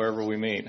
wherever we meet.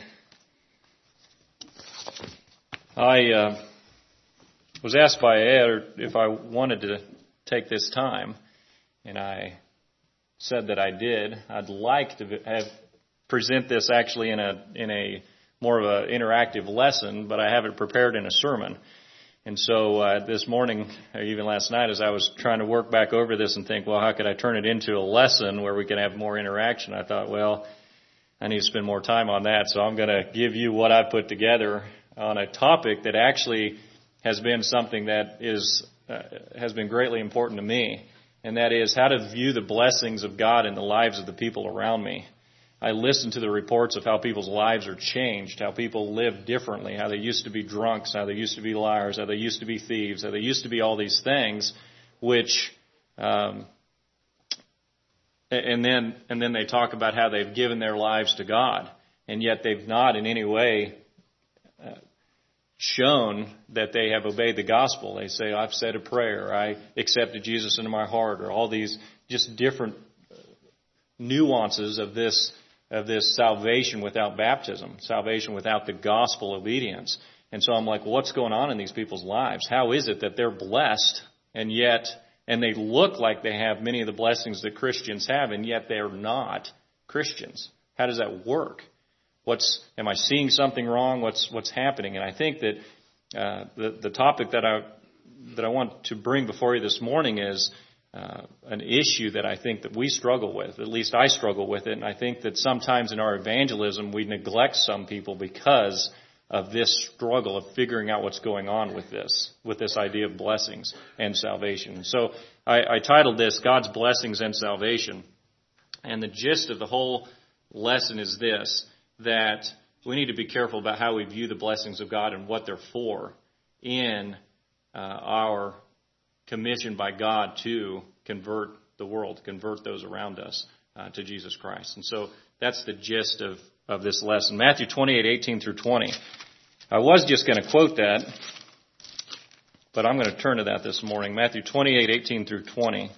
I was asked by Ed if I wanted to take this time, and I said that I did. I'd like to present this actually in a more of an interactive lesson, but I have it prepared in a sermon. And so this morning, or even last night, as I was trying to work back over this and think, well, how could I turn it into a lesson where we can have more interaction? I thought, well, I need to spend more time on that, so I'm going to give you what I've put together on a topic that actually has been something that has been greatly important to me, and that is how to view the blessings of God in the lives of the people around me. I listen to the reports of how people's lives are changed, how people live differently, how they used to be drunks, how they used to be liars, how they used to be thieves, how they used to be all these things, which, and then they talk about how they've given their lives to God, and yet they've not in any way shown that they have obeyed the gospel. They say, I've said a prayer, I accepted Jesus into my heart, or all these just different nuances of this salvation without baptism, salvation without the gospel obedience. And so I'm like, what's going on in these people's lives? How is it that they're blessed and they look like they have many of the blessings that Christians have, and yet they're not Christians? How does that work? Am I seeing something wrong? What's happening? And I think that the topic that I want to bring before you this morning is an issue that I think that we struggle with. At least I struggle with it, and I think that sometimes in our evangelism we neglect some people because of this struggle of figuring out what's going on with this idea of blessings and salvation. So I titled this, God's Blessings and Salvation. And the gist of the whole lesson is this, that we need to be careful about how we view the blessings of God and what they're for in our commission by God to convert the world, convert those around us to Jesus Christ. And so that's the gist of this lesson. Matthew 28:18 through 20. I was just going to quote that, but I'm going to turn to that this morning. Matthew 28:18 through 20.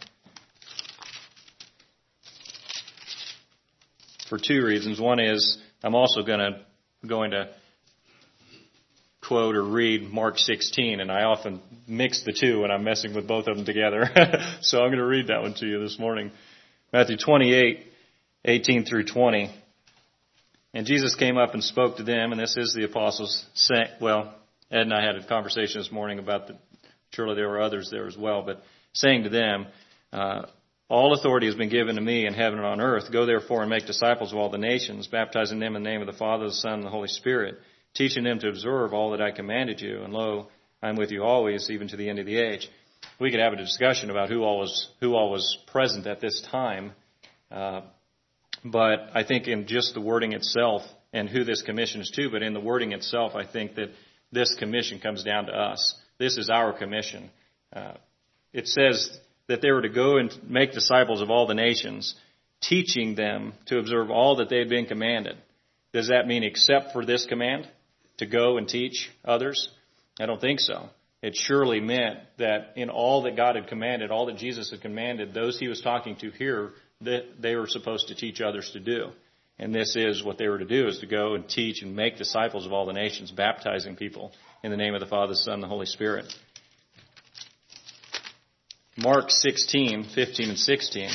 For two reasons. One is I'm also going to quote or read Mark 16, and I often mix the two when I'm messing with both of them together. So I'm going to read that one to you this morning. Matthew 28:18 through 20. And Jesus came up and spoke to them, and this is the apostles saying, well, Ed and I had a conversation this morning about surely there were others there as well, but saying to them, all authority has been given to me in heaven and on earth. Go therefore and make disciples of all the nations, baptizing them in the name of the Father, the Son, and the Holy Spirit, teaching them to observe all that I commanded you. And lo, I am with you always, even to the end of the age. We could have a discussion about who all was present at this time, but I think in just the wording itself and who this commission is to, but in the wording itself, I think that this commission comes down to us. This is our commission. It says that they were to go and make disciples of all the nations, teaching them to observe all that they had been commanded. Does that mean except for this command, to go and teach others? I don't think so. It surely meant that in all that God had commanded, all that Jesus had commanded, those he was talking to here, that they were supposed to teach others to do. And this is what they were to do, is to go and teach and make disciples of all the nations, baptizing people in the name of the Father, the Son, and the Holy Spirit. Mark 16:15 and 16.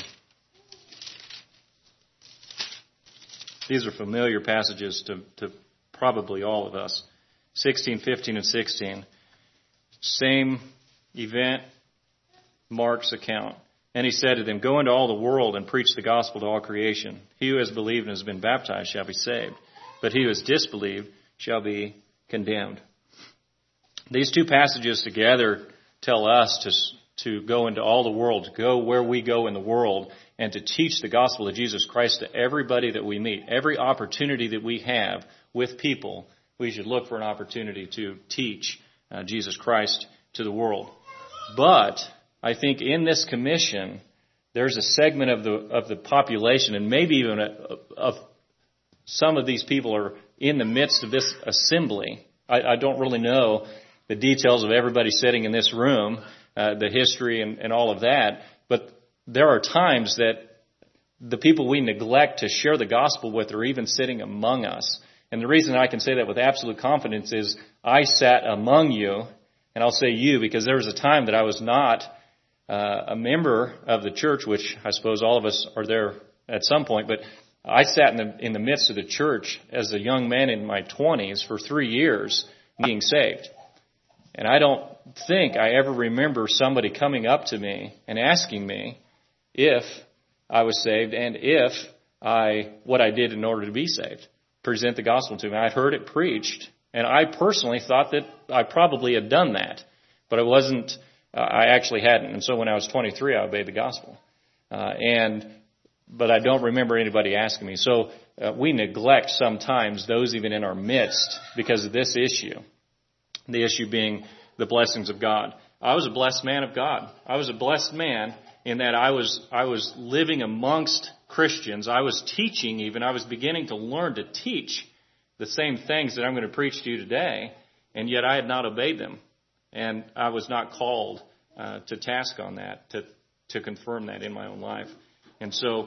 These are familiar passages to probably all of us. 16:15 and 16. Same event, Mark's account. And he said to them, go into all the world and preach the gospel to all creation. He who has believed and has been baptized shall be saved, but he who has disbelieved shall be condemned. These two passages together tell us to go into all the world, to go where we go in the world, and to teach the gospel of Jesus Christ to everybody that we meet. Every opportunity that we have with people, we should look for an opportunity to teach Jesus Christ to the world. But I think in this commission, there's a segment of the population, and maybe even of some of these people are in the midst of this assembly. I don't really know the details of everybody sitting in this room, the history and all of that, but there are times that the people we neglect to share the gospel with are even sitting among us. And the reason I can say that with absolute confidence is I sat among you, and I'll say you because there was a time that I was not a member of the church, which I suppose all of us are there at some point, but I sat in the midst of the church as a young man in my 20s for 3 years being saved. And I don't think I ever remember somebody coming up to me and asking me if I was saved and what I did in order to be saved. Present the gospel to me. I'd heard it preached, and I personally thought that I probably had done that, but it wasn't. I actually hadn't. And so when I was 23, I obeyed the gospel. But I don't remember anybody asking me. So we neglect sometimes those even in our midst because of this issue. The issue being the blessings of God. I was a blessed man of God. I was a blessed man in that I was living amongst Christians. I was teaching even. I was beginning to learn to teach the same things that I'm going to preach to you today, and yet I had not obeyed them. And I was not called to task on that, to confirm that in my own life. And so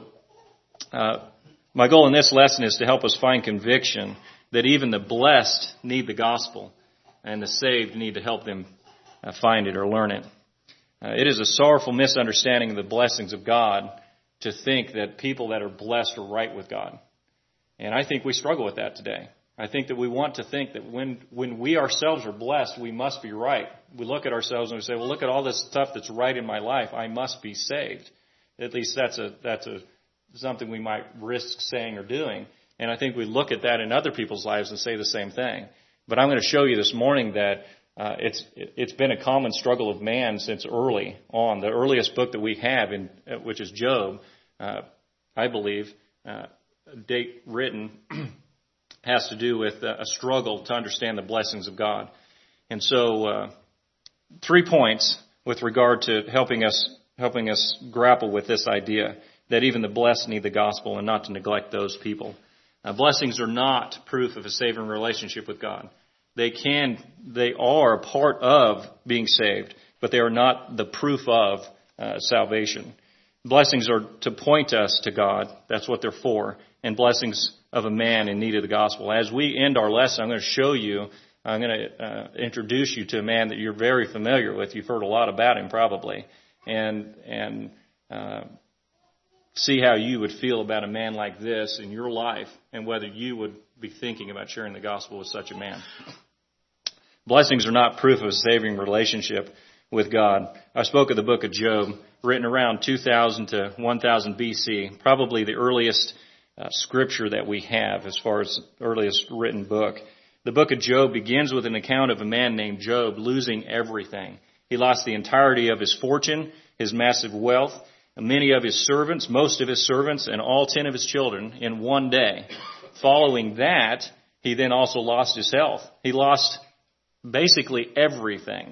my goal in this lesson is to help us find conviction that even the blessed need the gospel, and the saved need to help them find it or learn it. It is a sorrowful misunderstanding of the blessings of God to think that people that are blessed are right with God. And I think we struggle with that today. I think that we want to think that when we ourselves are blessed, we must be right. We look at ourselves and we say, well, look at all this stuff that's right in my life. I must be saved. At least that's something we might risk saying or doing. And I think we look at that in other people's lives and say the same thing. But I'm going to show you this morning that it's been a common struggle of man since early on. The earliest book that we have, which is Job, I believe, date written, has to do with a struggle to understand the blessings of God. And so 3 points with regard to helping us grapple with this idea that even the blessed need the gospel and not to neglect those people. Blessings are not proof of a saving relationship with God. They are a part of being saved, but they are not the proof of salvation. Blessings are to point us to God. That's what they're for. And blessings of a man in need of the gospel. As we end our lesson, I'm going to introduce you to a man that you're very familiar with. You've heard a lot about him probably. And see how you would feel about a man like this in your life and whether you would be thinking about sharing the gospel with such a man. Blessings are not proof of a saving relationship with God. I spoke of the book of Job, written around 2000 to 1000 BC, probably the earliest scripture that we have as far as the earliest written book. The book of Job begins with an account of a man named Job losing everything. He lost the entirety of his fortune, his massive wealth, many of his servants, most of his servants, and all 10 of his children in one day. Following that, he then also lost his health. He lost basically everything.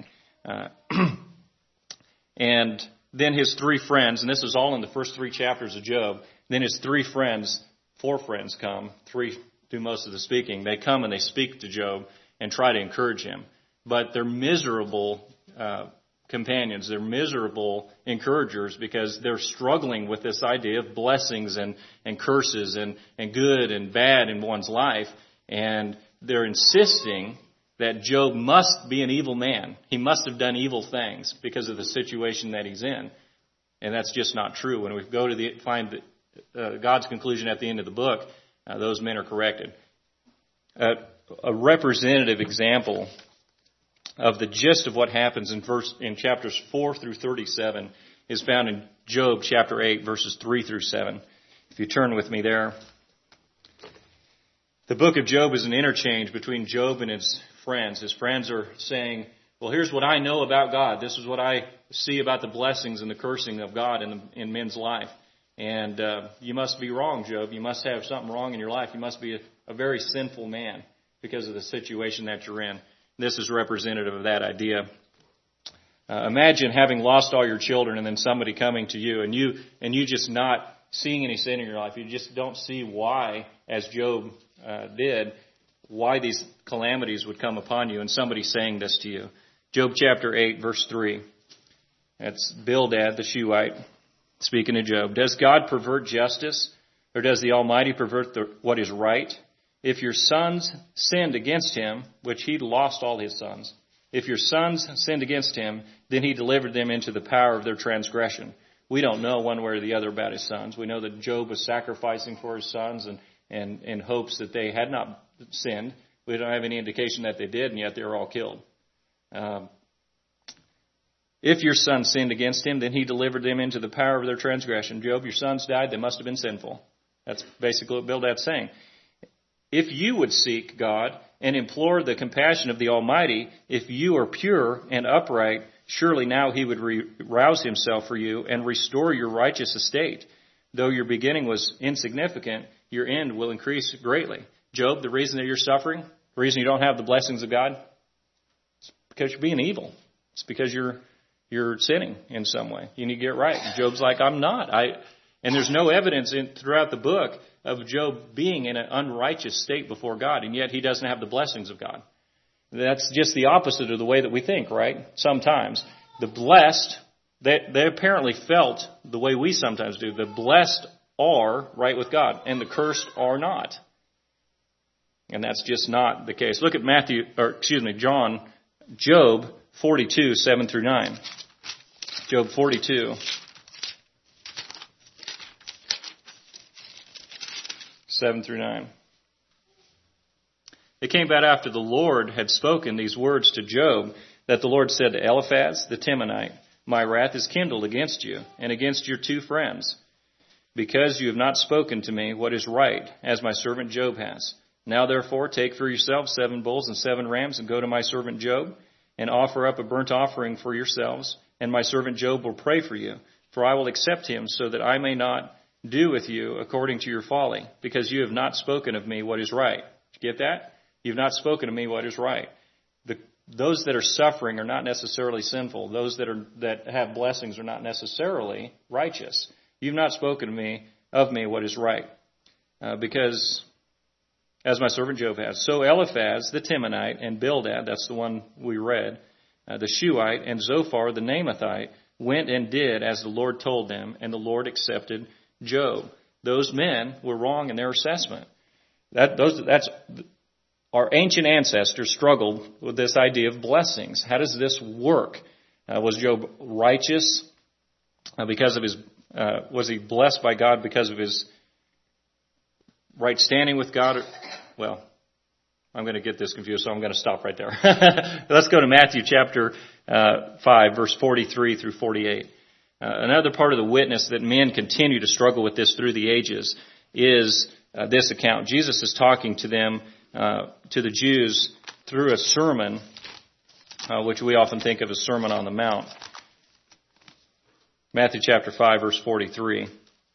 And then his 3 friends, and this is all in the first 3 chapters of Job, then his 4 friends come, 3 do most of the speaking. They come and they speak to Job and try to encourage him. But they're miserable companions. They're miserable encouragers because they're struggling with this idea of blessings and curses and good and bad in one's life. And they're insisting that Job must be an evil man. He must have done evil things because of the situation that he's in. And that's just not true. When we go to find God's conclusion at the end of the book, those men are corrected. A representative example of the gist of what happens in chapters 4 through 37 is found in Job chapter 8, verses 3 through 7. If you turn with me there. The book of Job is an interchange between Job and his friends. His friends are saying, well, here's what I know about God. This is what I see about the blessings and the cursing of God in men's life. And you must be wrong, Job. You must have something wrong in your life. You must be a very sinful man because of the situation that you're in. This is representative of that idea. Imagine having lost all your children and then somebody coming to you and you just not seeing any sin in your life. You just don't see why, as Job did, why these calamities would come upon you, and somebody saying this to you. Job chapter 8, verse 3. That's Bildad the Shuhite. speaking to Job, does God pervert justice, or does the Almighty pervert what is right? If your sons sinned against him, which he lost all his sons, if your sons sinned against him, then he delivered them into the power of their transgression. We don't know one way or the other about his sons. We know that Job was sacrificing for his sons and in hopes that they had not sinned. We don't have any indication that they did, and yet they were all killed. If your sons sinned against him, then he delivered them into the power of their transgression. Job, your sons died, they must have been sinful. That's basically what Bildad's saying. If you would seek God and implore the compassion of the Almighty, if you are pure and upright, surely now he would rouse himself for you and restore your righteous estate. Though your beginning was insignificant, your end will increase greatly. Job, the reason that you're suffering, the reason you don't have the blessings of God, it's because you're being evil. It's because you're sinning in some way. You need to get right. And Job's like, I'm not. And there's no evidence throughout the book of Job being in an unrighteous state before God, and yet he doesn't have the blessings of God. That's just the opposite of the way that we think, right? Sometimes. The blessed, they apparently felt the way we sometimes do. The blessed are right with God, and the cursed are not. And that's just not the case. Look at Job 42, 7 through 9. Job 42. 7 through 9. It came about after the Lord had spoken these words to Job that the Lord said to Eliphaz the Temanite, my wrath is kindled against you and against your two friends, because you have not spoken to me what is right, as my servant Job has. Now therefore take for yourselves 7 bulls and 7 rams, and go to my servant Job, and offer up a burnt offering for yourselves, and my servant Job will pray for you, for I will accept him, so that I may not do with you according to your folly, because you have not spoken of me what is right. Did you get that? You've not spoken to me what is right. Those that are suffering are not necessarily sinful. Those that have blessings are not necessarily righteous. You've not spoken of me what is right, because as my servant Job has. So Eliphaz the Temanite and Bildad, that's the one we read, the Shuhite, and Zophar the Naamathite went and did as the Lord told them, and the Lord accepted Job. Those men were wrong in their assessment. That's our ancient ancestors struggled with this idea of blessings. How does this work? Was Job righteous because of his? Was he blessed by God because of his right standing with God? Well, I'm going to get this confused, so I'm going to stop right there. Let's go to Matthew chapter 5, verse 43 through 48. Another part of the witness that men continue to struggle with this through the ages is this account. Jesus is talking to them, to the Jews, through a sermon, which we often think of as Sermon on the Mount. Matthew chapter 5, verse 43.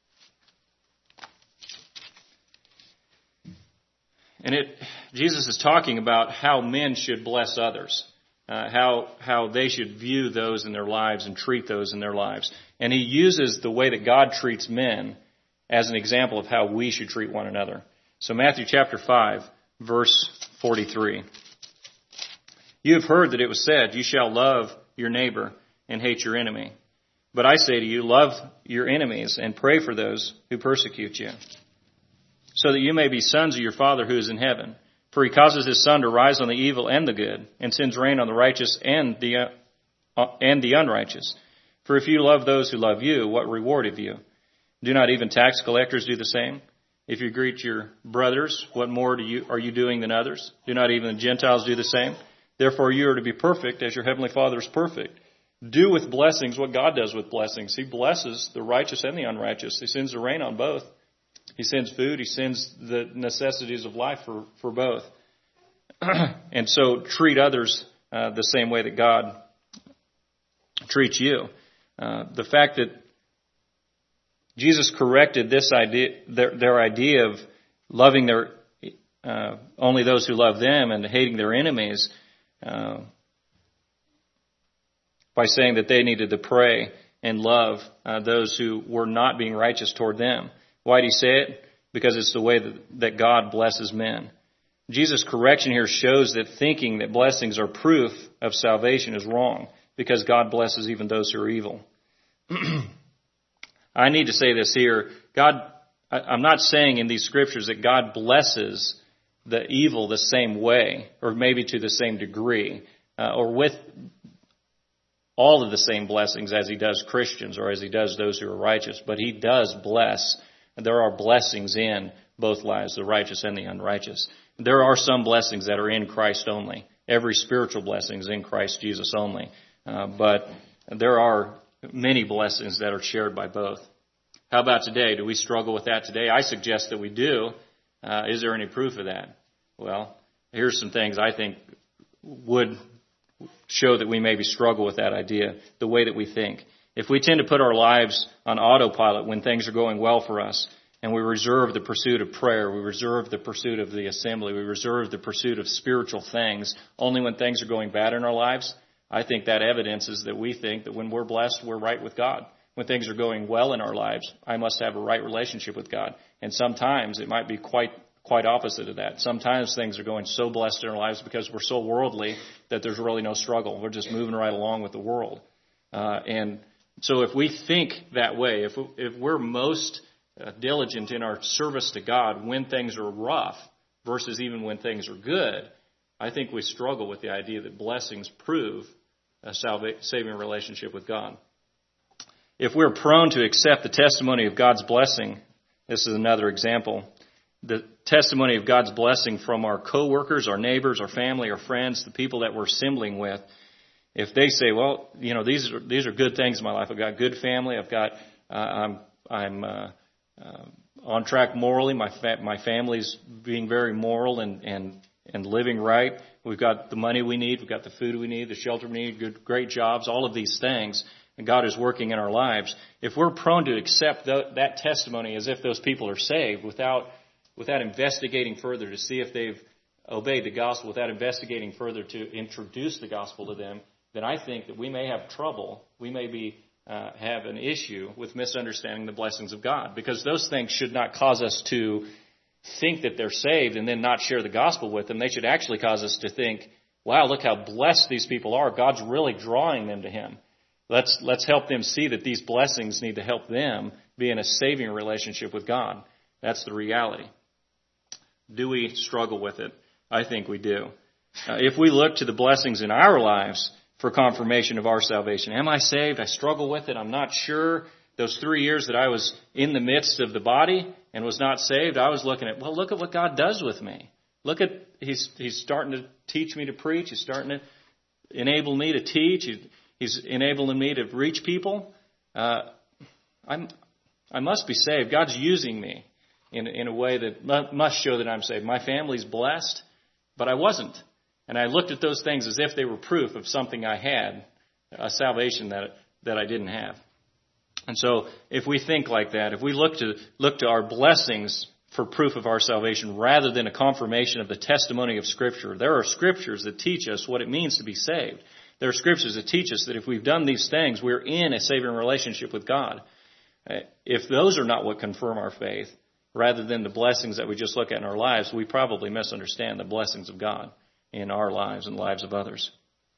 And Jesus is talking about how men should bless others, how they should view those in their lives and treat those in their lives. And he uses the way that God treats men as an example of how we should treat one another. So Matthew chapter 5, verse 43. You have heard that it was said, you shall love your neighbor and hate your enemy. But I say to you, love your enemies and pray for those who persecute you, so that you may be sons of your Father who is in heaven. For he causes his sun to rise on the evil and the good, and sends rain on the righteous and the unrighteous. For if you love those who love you, what reward have you? Do not even tax collectors do the same? If you greet your brothers, what more are you doing than others? Do not even the Gentiles do the same? Therefore you are to be perfect as your heavenly Father is perfect. Do with blessings what God does with blessings. He blesses the righteous and the unrighteous. He sends the rain on both. He sends food. He sends the necessities of life for both. And so treat others the same way that God treats you. The fact that Jesus corrected this idea, their idea of loving only those who love them and hating their enemies, by saying that they needed to pray and love those who were not being righteous toward them. Why did he say it? Because it's the way that God blesses men. Jesus' correction here shows that thinking that blessings are proof of salvation is wrong, because God blesses even those who are evil. I need to say this here. I'm not saying in these scriptures that God blesses the evil the same way, or maybe to the same degree, or with all of the same blessings as he does Christians or as he does those who are righteous. But he does bless. There are blessings in both lives, the righteous and the unrighteous. There are some blessings that are in Christ only. Every spiritual blessing is in Christ Jesus only. But there are many blessings that are shared by both. How about today? Do we struggle with that today? I suggest that we do. Is there any proof of that? Well, here's some things I think would show that we maybe struggle with that idea, the way that we think. If we tend to put our lives on autopilot when things are going well for us, and we reserve the pursuit of prayer, we reserve the pursuit of the assembly, we reserve the pursuit of spiritual things only when things are going bad in our lives, I think that evidences that we think that when we're blessed, we're right with God. When things are going well in our lives, I must have a right relationship with God. And sometimes it might be quite opposite of that. Sometimes things are going so blessed in our lives because we're so worldly that there's really no struggle. We're just moving right along with the world. And so if we think that way, if we're most diligent in our service to God when things are rough versus even when things are good, I think we struggle with the idea that blessings prove a saving relationship with God. If we're prone to accept the testimony of God's blessing, this is another example, the testimony of God's blessing from our coworkers, our neighbors, our family, our friends, the people that we're assembling with, if they say, well, you know, these are good things in my life. I've got good family. I'm on track morally. My family's being very moral and living right. We've got the money we need. We've got the food we need, the shelter we need, great jobs, all of these things. And God is working in our lives. If we're prone to accept that testimony as if those people are saved without investigating further to see if they've obeyed the gospel, without investigating further to introduce the gospel to them, then I think that we may have trouble. We may have an issue with misunderstanding the blessings of God, because those things should not cause us to think that they're saved and then not share the gospel with them. They should actually cause us to think, wow, look how blessed these people are. God's really drawing them to Him. Let's help them see that these blessings need to help them be in a saving relationship with God. That's the reality. Do we struggle with it? I think we do. If we look to the blessings in our lives for confirmation of our salvation, am I saved? I struggle with it. I'm not sure. Those 3 years that I was in the midst of the body and was not saved, I was looking at, well, look at what God does with me. Look at, He's starting to teach me to preach. He's starting to enable me to teach. He's enabling me to reach people. I must be saved. God's using me in a way that must show that I'm saved. My family's blessed, but I wasn't. And I looked at those things as if they were proof of something I had, a salvation that I didn't have. And so if we think like that, if we look to our blessings for proof of our salvation rather than a confirmation of the testimony of Scripture, there are Scriptures that teach us what it means to be saved. There are Scriptures that teach us that if we've done these things, we're in a saving relationship with God. If those are not what confirm our faith, rather than the blessings that we just look at in our lives, we probably misunderstand the blessings of God in our lives and the lives of others.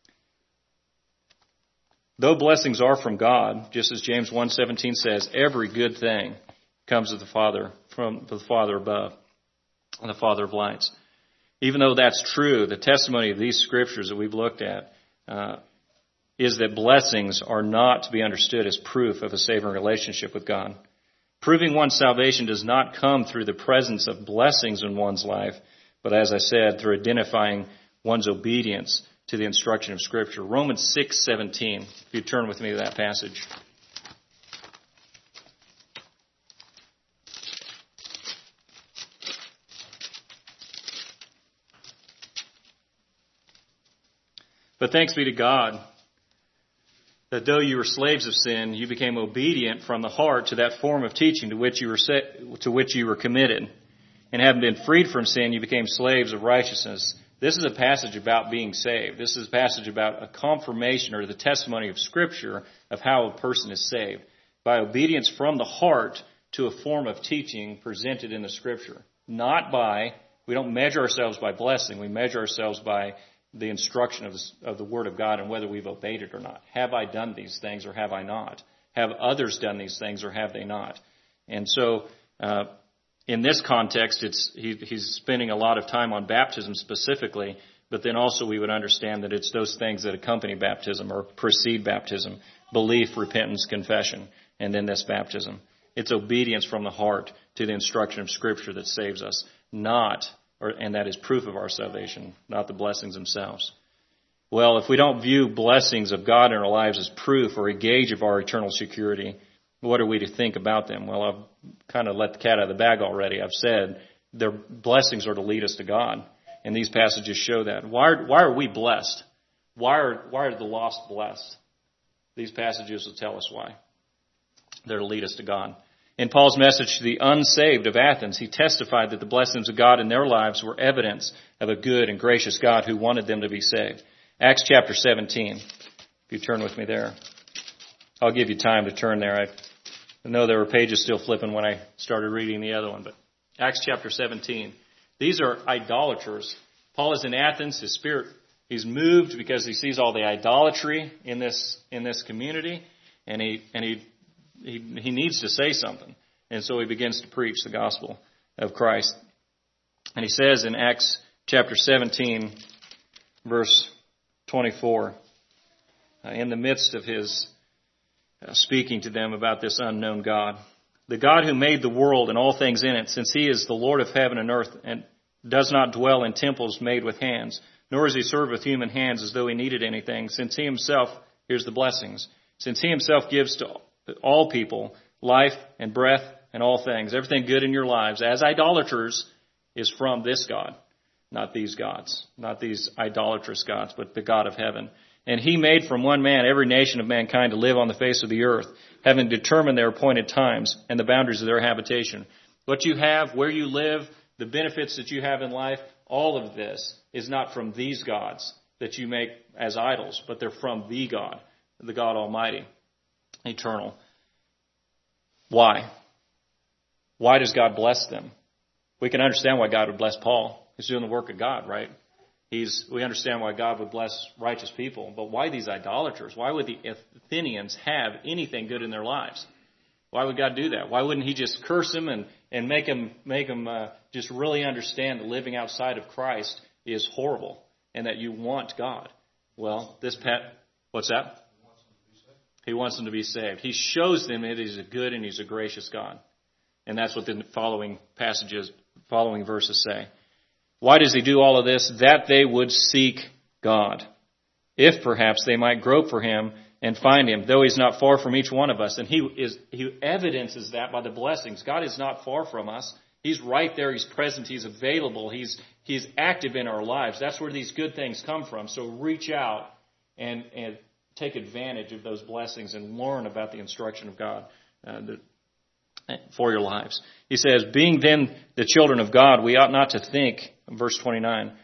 Though blessings are from God, just as James 1:17 says, every good thing comes of the Father, from the Father above, and the Father of lights. Even though that's true, the testimony of these Scriptures that we've looked at is that blessings are not to be understood as proof of a saving relationship with God. Proving one's salvation does not come through the presence of blessings in one's life, but as I said, through identifying one's obedience to the instruction of Scripture. Romans 6:17, if you turn with me to that passage. But thanks be to God that though you were slaves of sin, you became obedient from the heart to that form of teaching to which you were committed. And having been freed from sin, you became slaves of righteousness. This is a passage about being saved. This is a passage about a confirmation or the testimony of Scripture of how a person is saved. By obedience from the heart to a form of teaching presented in the Scripture. We don't measure ourselves by blessing. We measure ourselves by the instruction of the Word of God and whether we've obeyed it or not. Have I done these things or have I not? Have others done these things or have they not? And so in this context, he's spending a lot of time on baptism specifically, but then also we would understand that it's those things that accompany baptism or precede baptism: belief, repentance, confession, and then this baptism. It's obedience from the heart to the instruction of Scripture that saves us, and that is proof of our salvation, not the blessings themselves. Well, if we don't view blessings of God in our lives as proof or a gauge of our eternal security, what are we to think about them? Well, I've kind of let the cat out of the bag already. I've said their blessings are to lead us to God, and these passages show that. Why are we blessed? Why are the lost blessed? These passages will tell us why. They're to lead us to God. In Paul's message to the unsaved of Athens, he testified that the blessings of God in their lives were evidence of a good and gracious God who wanted them to be saved. Acts chapter 17, if you turn with me there. I'll give you time to turn there. I know there were pages still flipping when I started reading the other one, but Acts chapter 17. These are idolaters. Paul is in Athens. His spirit, he's moved because he sees all the idolatry in this community, and he needs to say something. And so he begins to preach the gospel of Christ. And he says in Acts chapter 17, verse 24, in the midst of his speaking to them about this unknown God, the God who made the world and all things in it, since he is the Lord of heaven and earth and does not dwell in temples made with hands, nor is he served with human hands as though he needed anything, since he himself, here's the blessings, since he himself gives to all people life and breath and all things, everything good in your lives, as idolaters, is from this God, not these gods, not these idolatrous gods, but the God of heaven. And he made from one man every nation of mankind to live on the face of the earth, having determined their appointed times and the boundaries of their habitation. What you have, where you live, the benefits that you have in life, all of this is not from these gods that you make as idols, but they're from the God, the God Almighty, eternal. Why? Why does God bless them? We can understand why God would bless Paul. He's doing the work of God, right? We understand why God would bless righteous people, but why these idolaters? Why would the Athenians have anything good in their lives? Why would God do that? Why wouldn't he just curse them and make them just really understand that living outside of Christ is horrible and that you want God? Well, what's that? He wants them to be saved. He shows them that he's a good and he's a gracious God. And that's what the following verses say. Why does he do all of this? That they would seek God, if perhaps they might grope for him and find him, though he's not far from each one of us. And he evidences that by the blessings. God is not far from us. He's right there. He's present. He's available. He's active in our lives. That's where these good things come from. So reach out and take advantage of those blessings and learn about the instruction of God for your lives. He says, being then the children of God, we ought not to think, verse 29.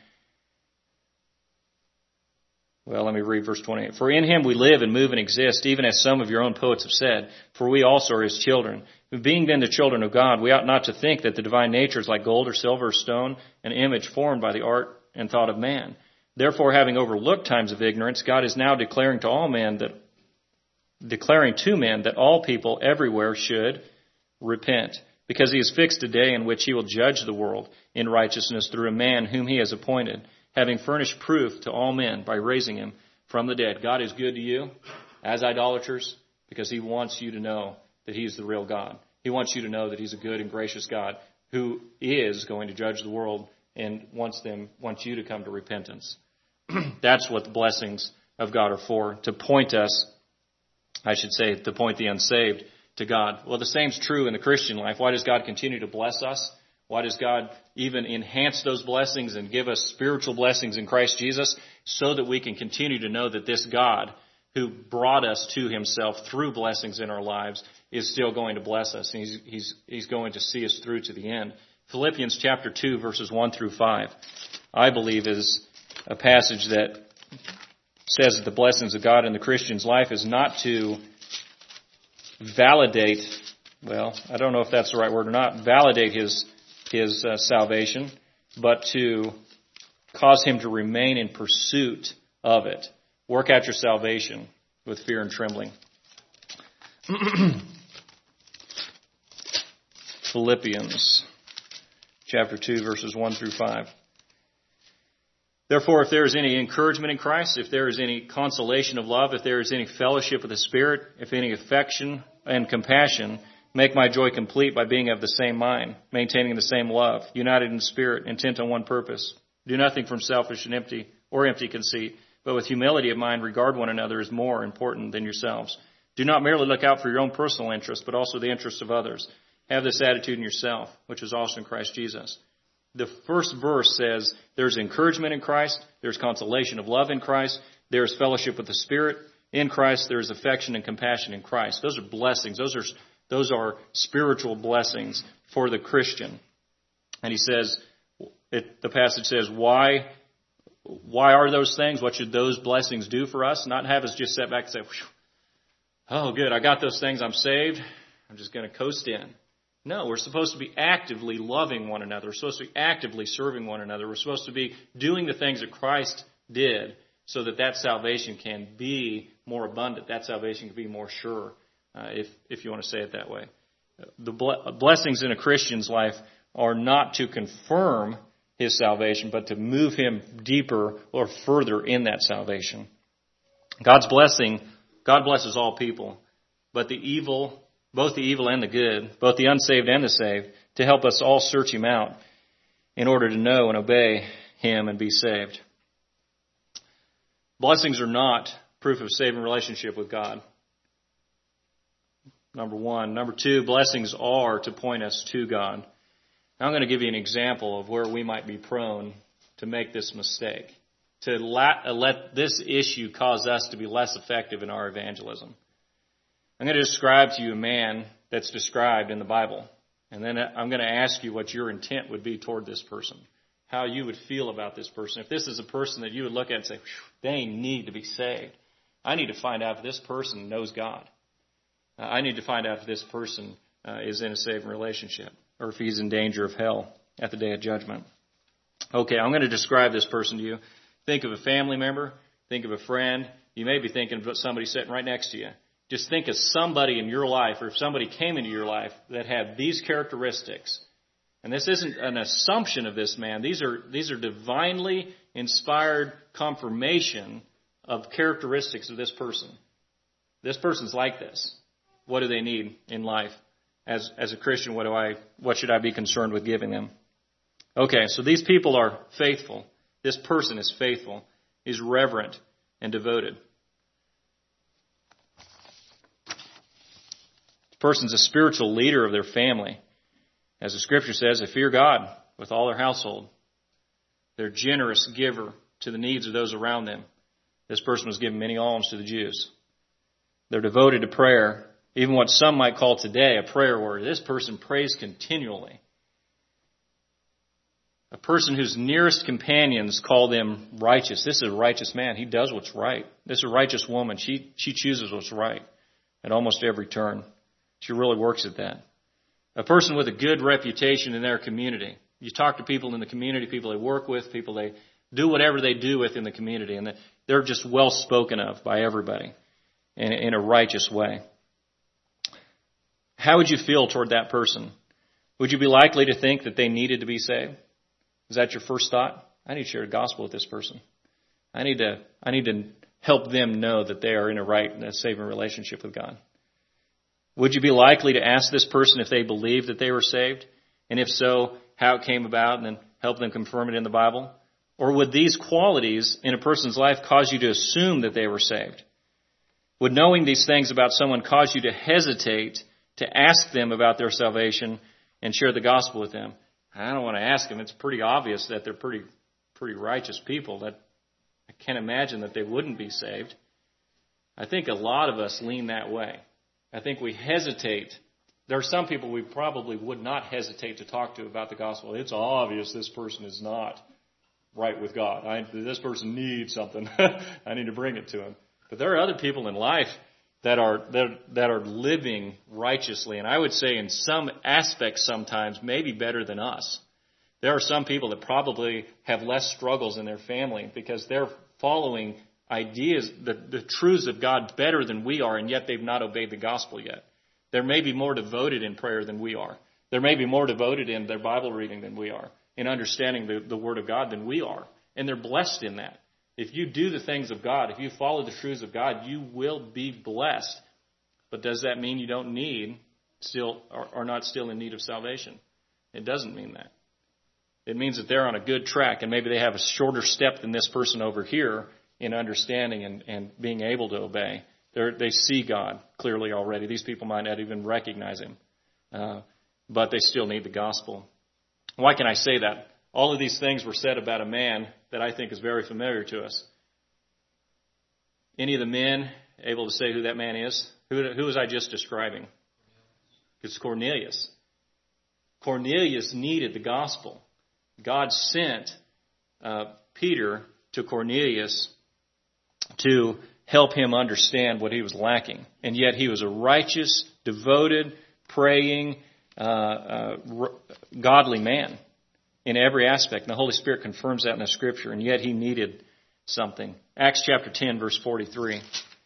Well, let me read verse 28. For in him we live and move and exist, even as some of your own poets have said, for we also are his children. Being then the children of God, we ought not to think that the divine nature is like gold or silver or stone, an image formed by the art and thought of man. Therefore, having overlooked times of ignorance, God is now declaring to men that all people everywhere should repent, because he has fixed a day in which he will judge the world in righteousness through a man whom he has appointed, having furnished proof to all men by raising him from the dead. God is good to you as idolaters because he wants you to know that he's the real God. He wants you to know that he's a good and gracious God who is going to judge the world and wants you to come to repentance. That's what the blessings of God are for, to point us, to point the unsaved to God. Well, the same's true in the Christian life. Why does God continue to bless us? Why does God even enhance those blessings and give us spiritual blessings in Christ Jesus? So that we can continue to know that this God who brought us to himself through blessings in our lives is still going to bless us. And he's going to see us through to the end. Philippians chapter 2, verses 1 through 5, I believe is a passage that says that the blessings of God in the Christian's life is not to validate, well, I don't know if that's the right word or not, validate his salvation, but to cause him to remain in pursuit of it. Work out your salvation with fear and trembling. Philippians chapter 2, verses 1 through 5. Therefore, if there is any encouragement in Christ, if there is any consolation of love, if there is any fellowship with the Spirit, if any affection and compassion, make my joy complete by being of the same mind, maintaining the same love, united in spirit, intent on one purpose. Do nothing from selfish and empty conceit, but with humility of mind regard one another as more important than yourselves. Do not merely look out for your own personal interest, but also the interest of others. Have this attitude in yourself, which is also in Christ Jesus. The first verse says there's encouragement in Christ, there's consolation of love in Christ, there's fellowship with the Spirit in Christ, there's affection and compassion in Christ. Those are blessings. Those are spiritual blessings for the Christian. And he says, the passage says, why are those things? What should those blessings do for us? Not have us just sit back and say, oh, good, I got those things, I'm saved, I'm just going to coast in. No, we're supposed to be actively loving one another. We're supposed to be actively serving one another. We're supposed to be doing the things that Christ did so that salvation can be more abundant. That salvation can be more sure, if you want to say it that way. The blessings in a Christian's life are not to confirm his salvation, but to move him deeper or further in that salvation. God blesses all people, but both the evil and the good, both the unsaved and the saved, to help us all search him out in order to know and obey him and be saved. Blessings are not proof of saving relationship with God. Number one. Number two, blessings are to point us to God. Now I'm going to give you an example of where we might be prone to make this mistake, to let this issue cause us to be less effective in our evangelism. I'm going to describe to you a man that's described in the Bible. And then I'm going to ask you what your intent would be toward this person, how you would feel about this person. If this is a person that you would look at and say, they need to be saved. I need to find out if this person knows God. I need to find out if this person is in a saving relationship or if he's in danger of hell at the day of judgment. Okay, I'm going to describe this person to you. Think of a family member. Think of a friend. You may be thinking of somebody sitting right next to you. Just think of somebody in your life, or if somebody came into your life that had these characteristics. And this isn't an assumption of this man. These are divinely inspired confirmation of characteristics of this person. This person's like this. What do they need in life? As a Christian, what should I be concerned with giving them? Okay, so these people are faithful. This person is faithful. He's reverent and devoted. Person's a spiritual leader of their family. As the scripture says, they fear God with all their household. They're a generous giver to the needs of those around them. This person was giving many alms to the Jews. They're devoted to prayer, even what some might call today a prayer warrior. This person prays continually. A person whose nearest companions call them righteous. This is a righteous man. He does what's right. This is a righteous woman. She chooses what's right at almost every turn. She really works at that. A person with a good reputation in their community. You talk to people in the community, people they work with, people they do whatever they do with in the community, and they're just well spoken of by everybody in a righteous way. How would you feel toward that person? Would you be likely to think that they needed to be saved? Is that your first thought? I need to share the gospel with this person. I need to help them know that they are in a saving relationship with God. Would you be likely to ask this person if they believed that they were saved? And if so, how it came about, and then help them confirm it in the Bible? Or would these qualities in a person's life cause you to assume that they were saved? Would knowing these things about someone cause you to hesitate to ask them about their salvation and share the gospel with them? I don't want to ask them. It's pretty obvious that they're pretty righteous people. That I can't imagine that they wouldn't be saved. I think a lot of us lean that way. I think we hesitate. There are some people we probably would not hesitate to talk to about the gospel. It's obvious this person is not right with God. This person needs something. I need to bring it to him. But there are other people in life that are living righteously, and I would say in some aspects sometimes maybe better than us. There are some people that probably have less struggles in their family because they're following ideas, the truths of God better than we are, and yet they've not obeyed the gospel yet. They may be more devoted in prayer than we are. They may be more devoted in their Bible reading than we are, in understanding the Word of God than we are. And they're blessed in that. If you do the things of God, if you follow the truths of God, you will be blessed. But does that mean you don't need still, or not still in need of salvation? It doesn't mean that. It means that they're on a good track, and maybe they have a shorter step than this person over here in understanding and being able to obey. They see God clearly already. These people might not even recognize Him, but they still need the gospel. Why can I say that? All of these things were said about a man that I think is very familiar to us. Any of the men able to say who that man is? Who was I just describing? It's Cornelius. Cornelius needed the gospel. God sent Peter to Cornelius to help him understand what he was lacking. And yet he was a righteous, devoted, praying, godly man in every aspect. And the Holy Spirit confirms that in the Scripture. And yet he needed something. Acts chapter 10, verse 43.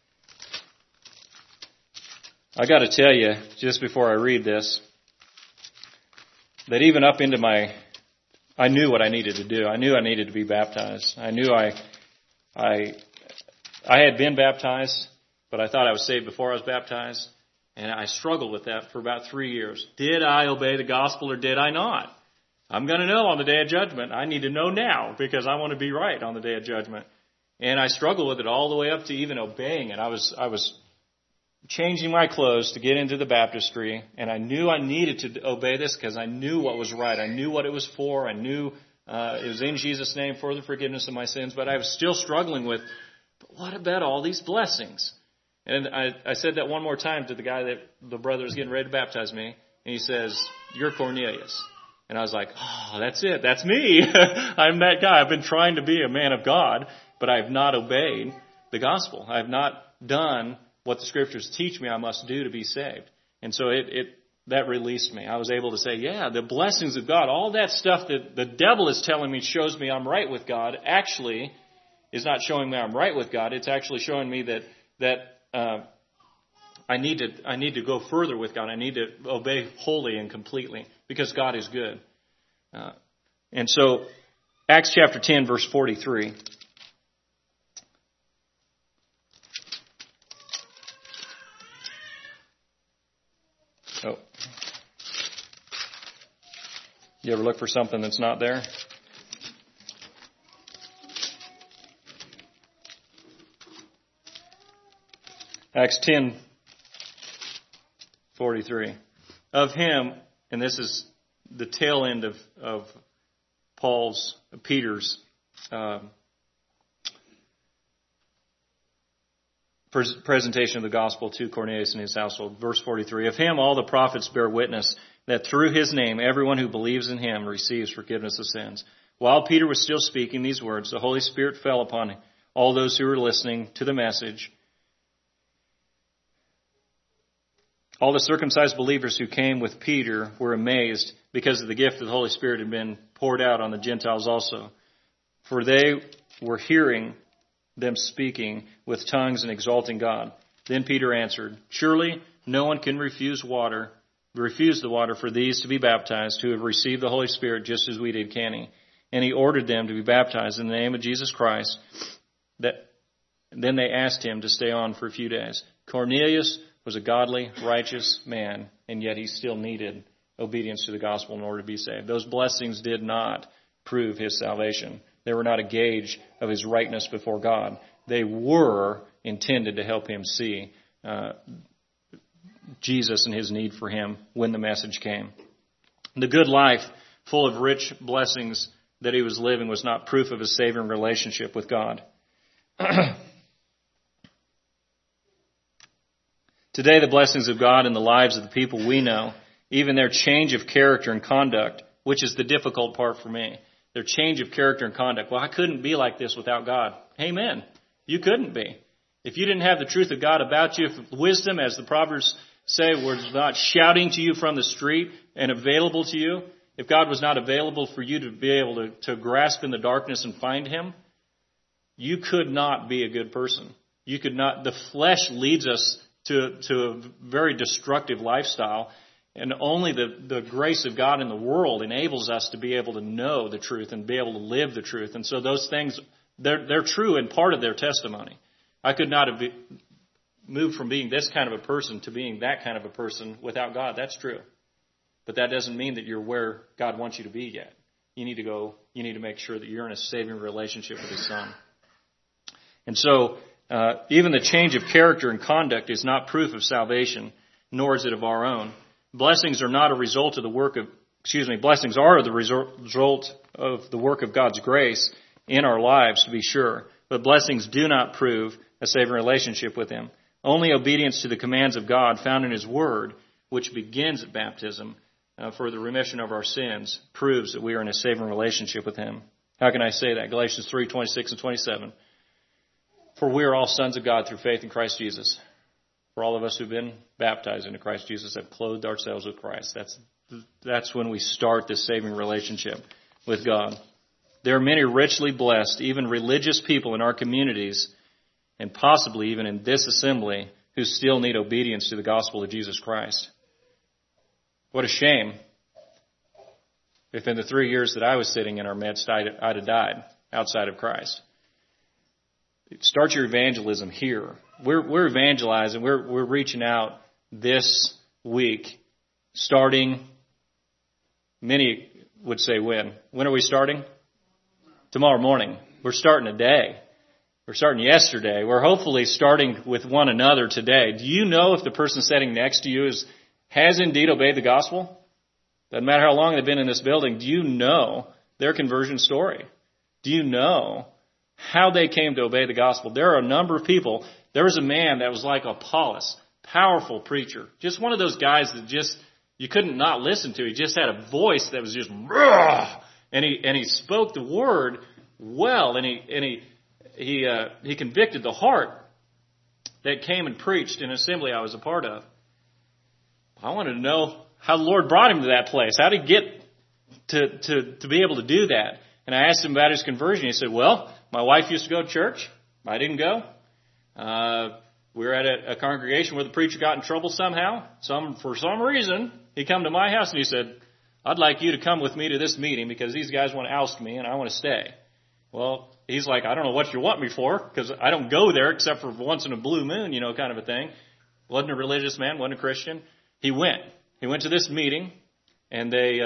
I got to tell you, just before I read this, that even up into I knew what I needed to do. I knew I needed to be baptized. I knew I had been baptized, but I thought I was saved before I was baptized. And I struggled with that for about 3 years. Did I obey the gospel or did I not? I'm going to know on the day of judgment. I need to know now because I want to be right on the day of judgment. And I struggled with it all the way up to even obeying it. I was changing my clothes to get into the baptistry, and I knew I needed to obey this because I knew what was right. I knew what it was for. I knew it was in Jesus' name for the forgiveness of my sins. But I was still struggling with, but what about all these blessings? And I said that one more time to the guy that the brother was getting ready to baptize me, and he says, "You're Cornelius." And I was like, "Oh, that's it. That's me. I'm that guy. I've been trying to be a man of God, but I have not obeyed the gospel. I have not done what the Scriptures teach me I must do to be saved." And so that released me. I was able to say, yeah, the blessings of God, all that stuff that the devil is telling me shows me I'm right with God, actually is not showing me I'm right with God. It's actually showing me that I need to go further with God. I need to obey wholly and completely because God is good. And so Acts chapter 10, verse 43. Oh. You ever look for something that's not there? Acts 10:43. Of him, and this is the tail end of Peter's presentation of the gospel to Cornelius and his household. Verse 43, of him all the prophets bear witness that through his name everyone who believes in him receives forgiveness of sins. While Peter was still speaking these words, the Holy Spirit fell upon all those who were listening to the message. All the circumcised believers who came with Peter were amazed because of the gift of the Holy Spirit had been poured out on the Gentiles also. For they were hearing them speaking with tongues and exalting God. Then Peter answered, surely no one can refuse the water for these to be baptized who have received the Holy Spirit just as we did, can he? And he ordered them to be baptized in the name of Jesus Christ. Then they asked him to stay on for a few days. Cornelius was a godly, righteous man, and yet he still needed obedience to the gospel in order to be saved. Those blessings did not prove his salvation. They were not a gauge of his rightness before God. They were intended to help him see Jesus and his need for him when the message came. The good life, full of rich blessings that he was living, was not proof of his saving relationship with God. Today, the blessings of God in the lives of the people we know, even their change of character and conduct, which is the difficult part for me, their change of character and conduct. Well, I couldn't be like this without God. Amen. You couldn't be. If you didn't have the truth of God about you, if wisdom, as the Proverbs say, was not shouting to you from the street and available to you, if God was not available for you to be able to grasp in the darkness and find him, you could not be a good person. You could not. The flesh leads us to a very destructive lifestyle, and only the grace of God in the world enables us to be able to know the truth and be able to live the truth. And so those things, they're true and part of their testimony. I could not have moved from being this kind of a person to being that kind of a person without God. That's true. But that doesn't mean that you're where God wants you to be yet. You need to make sure that you're in a saving relationship with His Son. And so, even the change of character and conduct is not proof of salvation, nor is it of our own. Blessings are not a result of the work of, blessings are the result of the work of God's grace in our lives, to be sure. But blessings do not prove a saving relationship with Him. Only obedience to the commands of God found in His Word, which begins at baptism for the remission of our sins, proves that we are in a saving relationship with Him. How can I say that? Galatians 3:26 and 27. For we are all sons of God through faith in Christ Jesus. For all of us who've been baptized into Christ Jesus have clothed ourselves with Christ. That's when we start this saving relationship with God. There are many richly blessed, even religious people in our communities, and possibly even in this assembly, who still need obedience to the gospel of Jesus Christ. What a shame if in the 3 years that I was sitting in our midst, I'd have died outside of Christ. Start your evangelism here. We're evangelizing. We're reaching out this week, starting. Many would say when. When are we starting? Tomorrow morning. We're starting today. We're starting yesterday. We're hopefully starting with one another today. Do you know if the person sitting next to you has indeed obeyed the gospel? Doesn't matter how long they've been in this building. Do you know their conversion story? Do you know how they came to obey the gospel? There are a number of people. There was a man that was like Apollos, powerful preacher. Just one of those guys that just, you couldn't not listen to. He just had a voice that was just, and he spoke the word well, and he convicted the heart that came and preached in an assembly I was a part of. I wanted to know how the Lord brought him to that place. How did he get to be able to do that? And I asked him about his conversion. He said, well, my wife used to go to church. I didn't go. We were at a congregation where the preacher got in trouble somehow. For some reason, he come to my house and he said, I'd like you to come with me to this meeting because these guys want to oust me and I want to stay. Well, he's like, I don't know what you want me for because I don't go there except for once in a blue moon, kind of a thing. Wasn't a religious man, wasn't a Christian. He went. He went to this meeting and they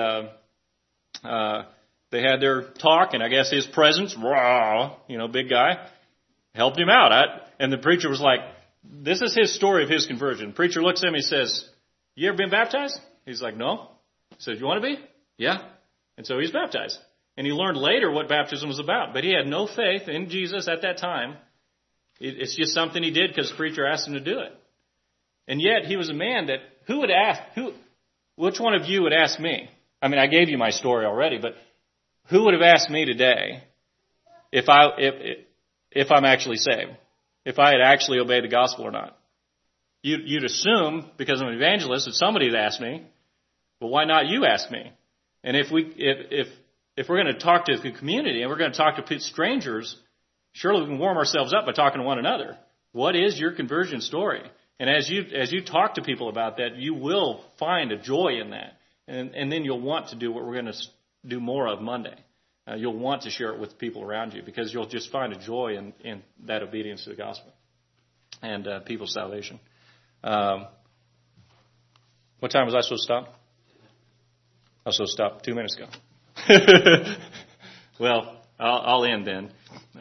had their talk, and I guess his presence, big guy, helped him out. And the preacher was like, this is his story of his conversion. The preacher looks at him and he says, you ever been baptized? He's like, no. He says, you want to be? Yeah. And so he's baptized. And he learned later what baptism was about. But he had no faith in Jesus at that time. It's just something he did because the preacher asked him to do it. And yet he was a man that, which one of you would ask me? I mean, I gave you my story already, but who would have asked me today if I'm actually saved? If I had actually obeyed the gospel or not? You'd assume, because I'm an evangelist, that somebody had asked me. Well, why not you ask me? And if we're going to talk to the community and we're going to talk to strangers, surely we can warm ourselves up by talking to one another. What is your conversion story? And as you talk to people about that, you will find a joy in that. And then you'll want to do what we're going to do more of Monday. You'll want to share it with people around you because you'll just find a joy in that obedience to the gospel and people's salvation. What time was I supposed to stop? I was supposed to stop 2 minutes ago. Well, I'll end then.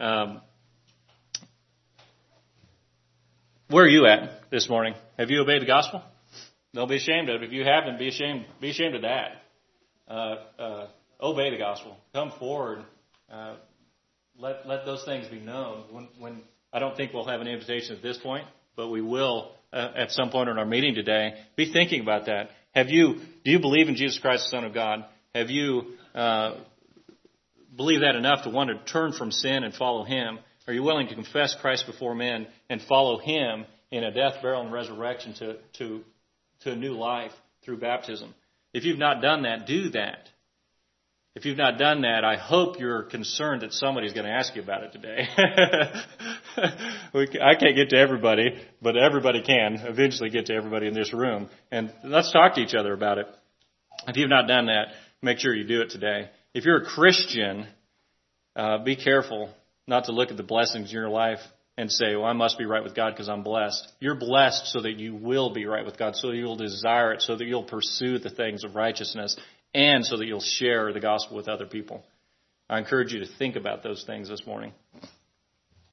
Where are you at this morning? Have you obeyed the gospel? Don't be ashamed of it. If you haven't, be ashamed of that. Obey the gospel. Come forward. Let those things be known. When I don't think we'll have an invitation at this point, but we will at some point in our meeting today. Be thinking about that. Do you believe in Jesus Christ, the Son of God? Have you believed that enough to want to turn from sin and follow Him? Are you willing to confess Christ before men and follow Him in a death, burial, and resurrection to a new life through baptism? If you've not done that, do that. If you've not done that, I hope you're concerned that somebody's going to ask you about it today. I can't get to everybody, but everybody can eventually get to everybody in this room. And let's talk to each other about it. If you've not done that, make sure you do it today. If you're a Christian, be careful not to look at the blessings in your life and say, well, I must be right with God because I'm blessed. You're blessed so that you will be right with God, so you'll desire it, so that you'll pursue the things of righteousness, and so that you'll share the gospel with other people. I encourage you to think about those things this morning.